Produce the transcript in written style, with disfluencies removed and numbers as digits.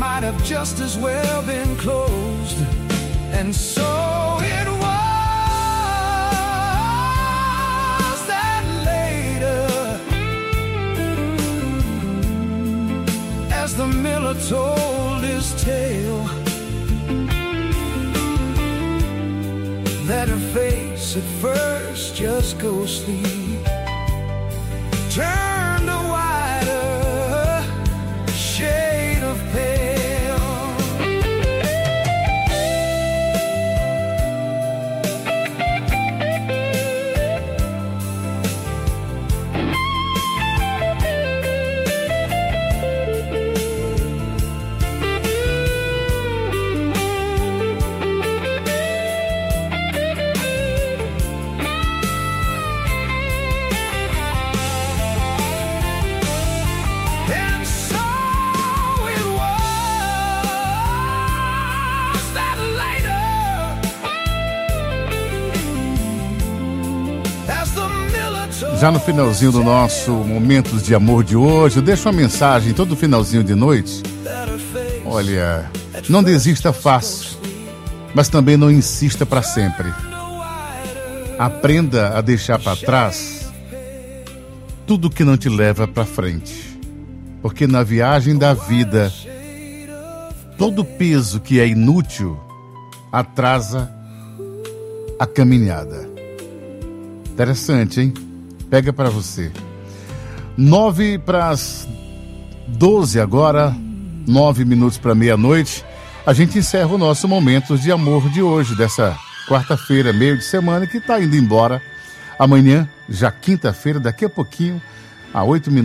might have just as well been closed. And so it was that later, as the miller told his tale, that her face at first just ghostly turned a wider shade of pale. Já no finalzinho do nosso Momentos de Amor de hoje, eu deixo uma mensagem todo finalzinho de noite. Olha, não desista fácil, mas também não insista para sempre. Aprenda a deixar para trás tudo que não te leva para frente. Porque na viagem da vida, todo peso que é inútil atrasa a caminhada. Interessante, hein? Pega para você. 9:12 agora, 9 minutos para meia-noite. A gente encerra o nosso Momentos de Amor de hoje, dessa quarta-feira, meio de semana, que está indo embora. Amanhã, já quinta-feira, daqui a pouquinho, a 8 minutos.